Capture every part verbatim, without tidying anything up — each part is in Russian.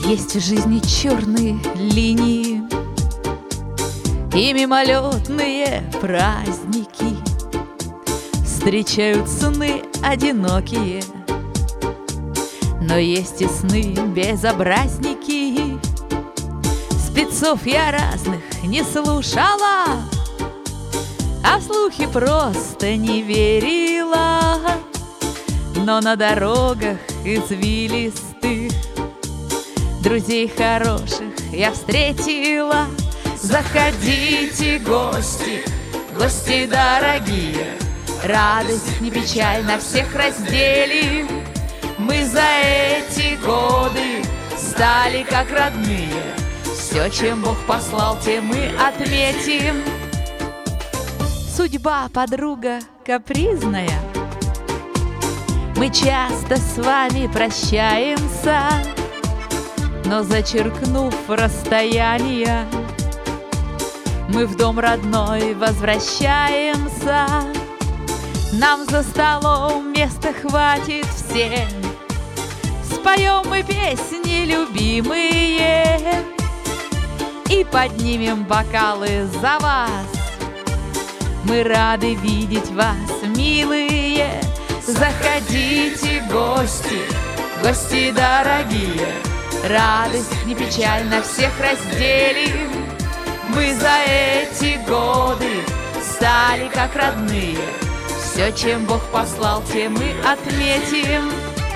Есть в жизни черные линии и мимолетные праздники. Встречают сны одинокие, но есть и сны безобразники. Спецов я разных не слушала, а в слухи просто не верила. Но на дорогах извилистых друзей хороших я встретила. Заходите, гости, гости дорогие, радость не печаль на всех разделим. Мы за эти годы стали как родные, все, чем Бог послал, тем мы отметим. Судьба, подруга капризная, мы часто с вами прощаемся, но зачеркнув расстояние, мы в дом родной возвращаемся. Нам за столом места хватит всем, споем мы песни любимые и поднимем бокалы за вас. Мы рады видеть вас, милые. Заходите, гости, гости дорогие, радость не печаль на всех разделим. Мы за эти годы стали как родные, все, чем Бог послал, тем мы отметим.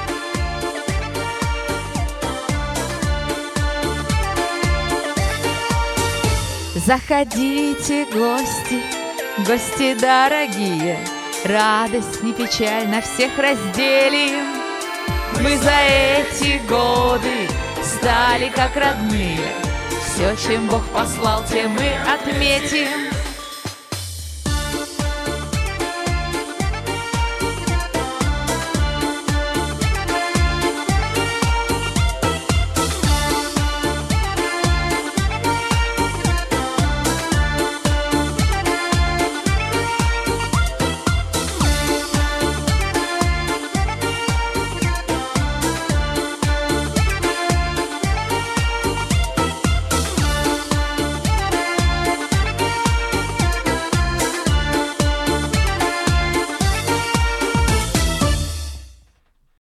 Заходите, гости, гости дорогие, радость не печаль на всех разделим. Мы за эти годы стали как родные, все, чем Бог послал, тем мы отметим.